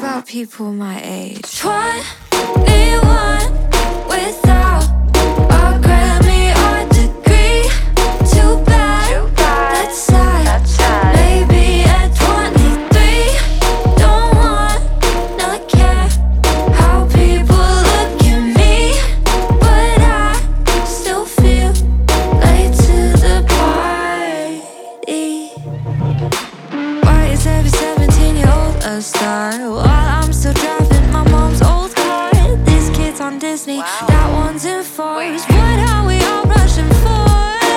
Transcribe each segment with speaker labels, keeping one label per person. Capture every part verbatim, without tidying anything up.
Speaker 1: about people my age. twenty-one without a Grammy or degree. Too bad, Too bad. That's sad. That's sad. Maybe at twenty-three, don't wanna care how people look at me, but I still feel late to the party. Why is every seventeen-year-old a star while I'm still driving my mom's old car? These kids on Disney, wow. That one's in force. What are we all rushing for?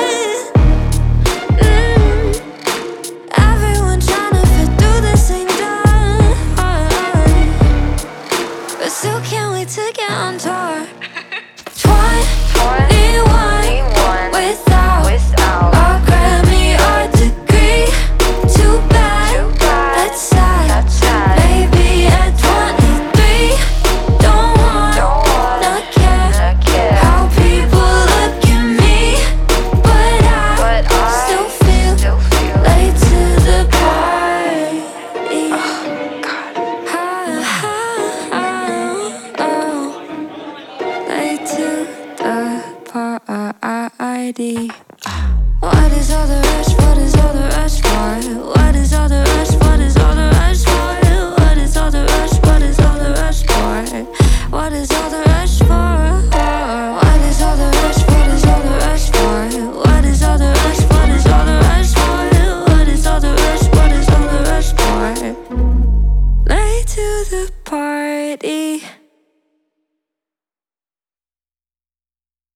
Speaker 1: Mm. Everyone trying to fit through the same door, but still can't wait to get on tour. twenty-one without a Grammy or degree. Too bad, that's sad. Maybe at twenty-three, don't wanna care how people look at me, but I still feel late to the party. Late to the party. What is all the rush? What is all the rush for? What is all the